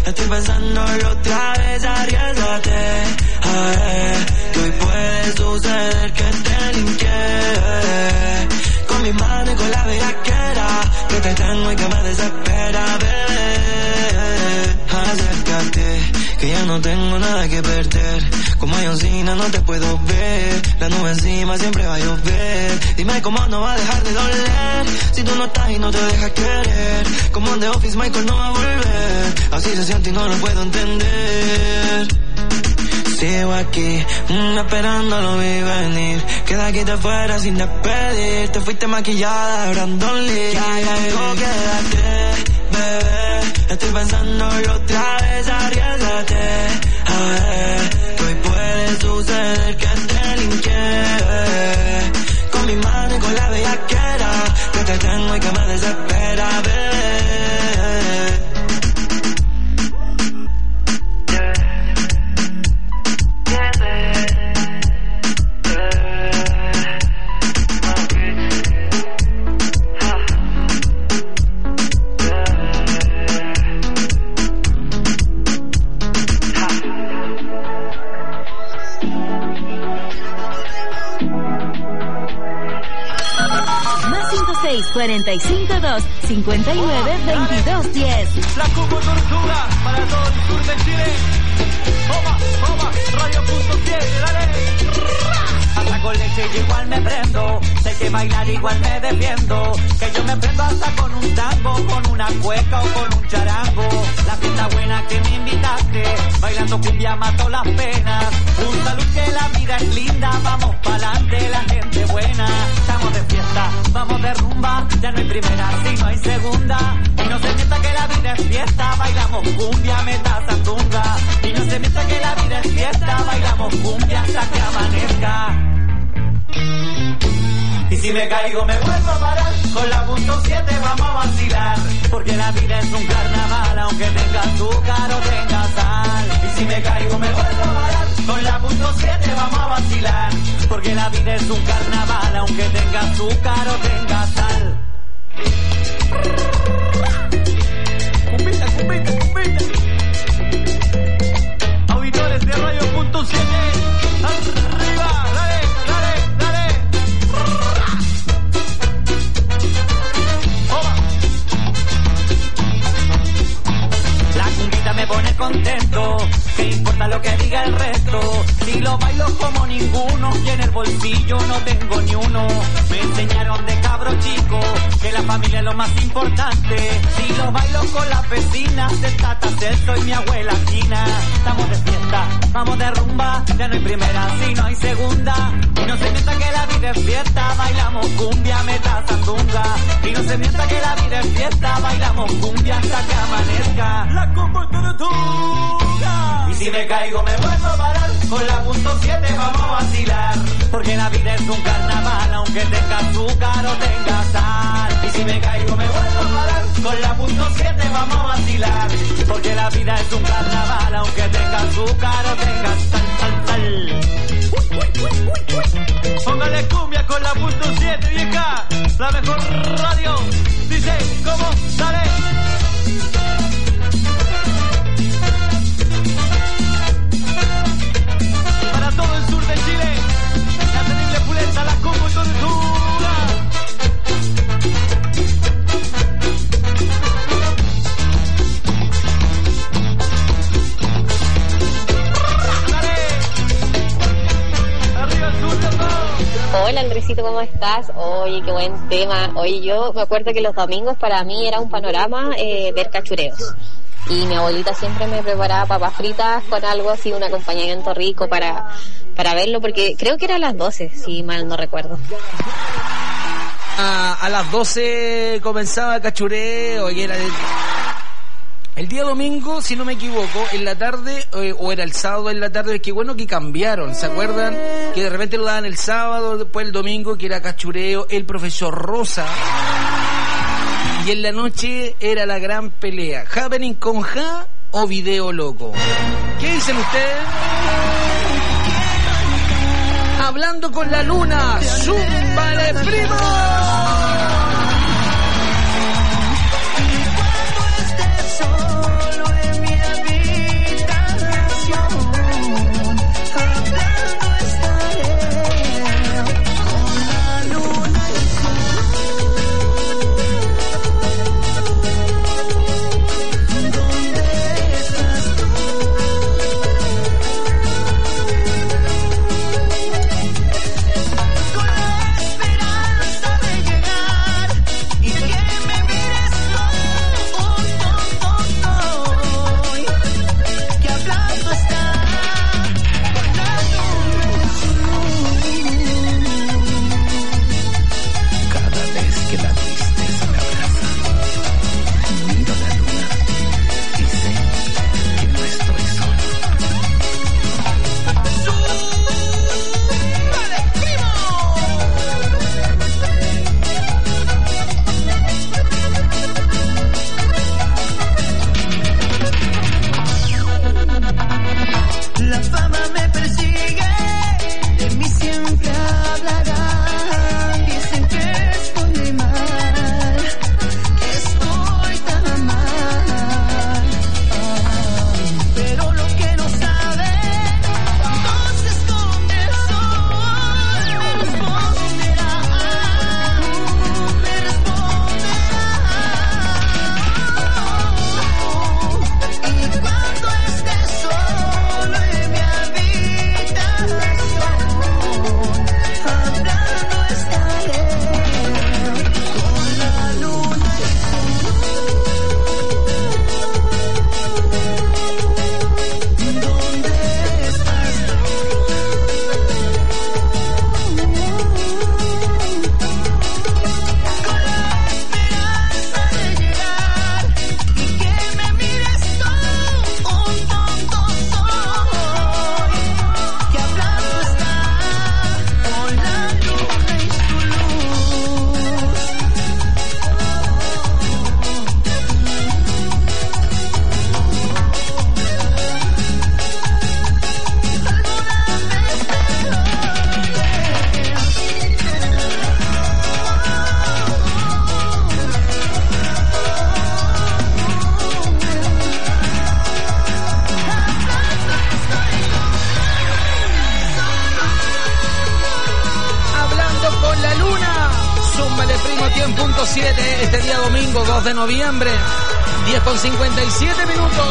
G: Estoy pensándolo otra vez, arriésgate. Ay, que hoy puede suceder que te linké. Con mi mano y con la bellaquera que te tengo y que me desespera, bebé. Acércate, que ya no tengo nada que perder. Como Johncina no te puedo ver. La nube encima siempre va a llover. Dime cómo no va a dejar de doler si tú no estás y no te dejas querer. Como en The Office Michael no va a volver. Así se siente y no lo puedo entender. Sigo aquí, mm, esperando lo vi venir. Que de aquí te fuera sin despedir. Te fuiste maquillada, Brandon Lee. Ya llegó, quédate, bebé. Estoy pensándolo otra vez, arriésgate. A ver, que hoy puede suceder que te linké. Con mi mano y con la bellaquera que te tengo y que me desespera, bebé.
B: cuarenta y cinco dos, cincuenta y nueve, veintidós diez.
G: La Cubo Tortuga para todo el sur de Chile. Toma, toma, radio punto siete, dale. Hasta con leche yo igual me prendo. Sé que bailar igual me defiendo. Que yo me prendo hasta con un tango, con una cueca o con un charango. La fiesta buena que me invitaste, bailando cumbia mato las penas. Un salud que la vida es linda, vamos pa'lante la gente buena. Estamos de fiesta, vamos de rumba, ya no hay primera, sino hay segunda. Y no se mienta que la vida es fiesta, bailamos cumbia, meta sandunga. Y no se mienta que la vida es fiesta, bailamos cumbia hasta que amanezca. Y si me caigo me vuelvo a parar, con la punto siete vamos a vacilar. Porque la vida es un carnaval, aunque tenga azúcar o tenga sal. Y si me caigo me vuelvo a parar, con la punto siete vamos a vacilar. Porque la vida es un carnaval, aunque tenga azúcar o tenga sal. Cumbita, cumbita, cumbita. Auditores de Radio Punto siete, arriba, dale, dale, dale. La cumbita me pone contento, ¿qué importa lo que diga el resto? Si lo bailo como ninguno y en el bolsillo no tengo ni uno. Me enseñaron de cabro chico que la familia es lo más importante. Si lo bailo con las vecinas de Tata Celso y mi abuela Gina. Estamos de fiesta, vamos de rumba, ya no hay primera, sino hay segunda. Y no se mienta que la vida es fiesta, bailamos cumbia, meta sandunga. Y no se mienta que la vida es fiesta, bailamos cumbia hasta que amanezca. La Cumbia Tortuga. Y si me caigo me vuelvo a parar, con la punto siete vamos a vacilar. Porque la vida es un carnaval, aunque tenga azúcar o tenga sal. Y si me caigo me vuelvo a parar, con la punto siete vamos a vacilar. Porque la vida es un carnaval, aunque tenga azúcar o tenga sal, sal, sal. Uy, uy, uy, uy, uy. Póngale cumbia con la punto siete, vieja. La mejor radio. Dice, ¿cómo? Dale. Para todo el sur de Chile, la tenible pulenta, la Cumbia Tortuga.
A: Hola Andresito, ¿cómo estás? Oye, qué buen tema. Oye, yo me acuerdo que los domingos para mí era un panorama eh, ver cachureos. Y mi abuelita siempre me preparaba papas fritas con algo así, un acompañamiento rico para, para verlo, porque creo que era a las doce, si mal no recuerdo.
I: A, a las doce comenzaba cachureo y era... De... El día domingo, si no me equivoco, en la tarde, eh, o era el sábado en la tarde, es que bueno que cambiaron, ¿se acuerdan? Que de repente lo daban el sábado, después el domingo, que era cachureo, el profesor Rosa. Y en la noche era la gran pelea, Happening con Ja o Video Loco. ¿Qué dicen ustedes? Hablando con la luna, ¡zúmbale, primo!
G: Solo en mi
I: siete, este día domingo dos de noviembre, diez con cincuenta y siete minutos.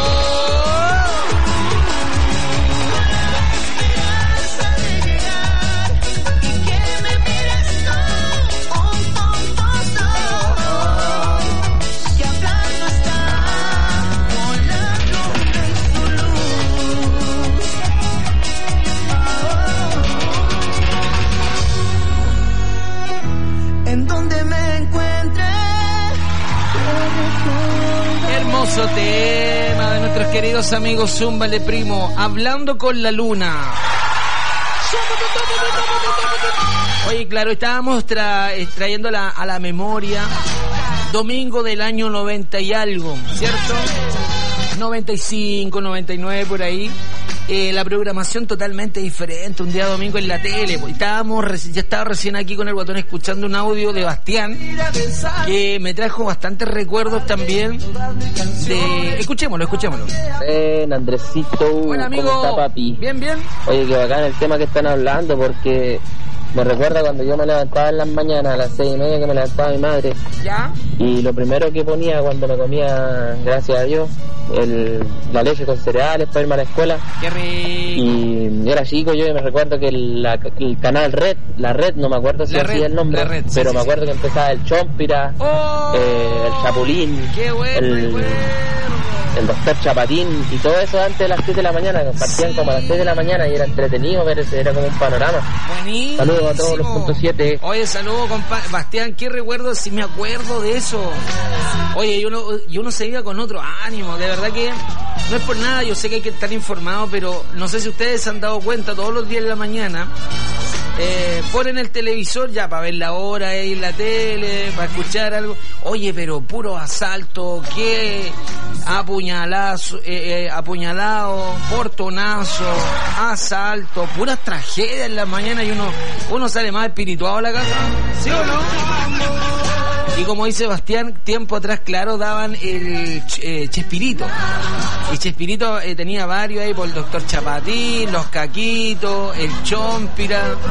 I: Hermoso tema de nuestros queridos amigos Zúmbale Primo, Hablando con la Luna. Oye, claro, estábamos tra trayendo la, a la memoria domingo del año noventa y algo, ¿cierto? noventa y cinco, noventa y nueve, por ahí. Eh, la programación totalmente diferente, un día domingo en la tele. Pues, estábamos, ya estaba recién aquí con el Guatón escuchando un audio de Bastián que me trajo bastantes recuerdos también de... Escuchémoslo, escuchémoslo.
D: Ven, Andresito.
I: Buen amigo.
D: ¿Cómo está, papi?
I: Bien, bien.
D: Oye, que bacán el tema que están hablando, porque me recuerda cuando yo me levantaba en las mañanas a las seis y media que me levantaba mi madre.
I: ¿Ya?
D: Y lo primero que ponía cuando me comía, gracias a Dios, el, la leche con cereales para irme a la escuela.
I: ¡Qué rico!
D: Y era chico yo y me recuerdo que el, la, el canal Red, la Red, no me acuerdo si hacía el nombre,
I: red,
D: pero
I: sí,
D: me
I: sí,
D: acuerdo
I: sí.
D: que empezaba el Chompira,
I: oh,
D: eh, el Chapulín,
I: qué bueno,
D: el,
I: bueno.
D: el Doctor Chapatín y todo eso antes de las siete de la mañana, que partían sí. como a las seis de la mañana y era entretenido ver ese, era como un panorama.
I: Buenísimo.
D: Saludos a todos los puntos siete.
I: Oye, saludos, compa Bastián, qué recuerdo, si me acuerdo de eso. Oye, y uno, y uno se iba con otro ánimo, de verdad que no es por nada, yo sé que hay que estar informado, pero no sé si ustedes se han dado cuenta, todos los días de la mañana eh, ponen el televisor ya para ver la hora ahí en la tele, para escuchar algo. Oye, pero puro asalto, qué apuñalazo, eh, eh, apuñalado, portonazo, asalto, puras tragedias en la mañana y uno, uno sale más espirituado a la casa, ¿sí o no? Y como dice Bastián, tiempo atrás, claro, daban el eh, Chespirito. Y Chespirito eh, tenía varios ahí por el Doctor Chapatín, los Caquitos, el Chompira.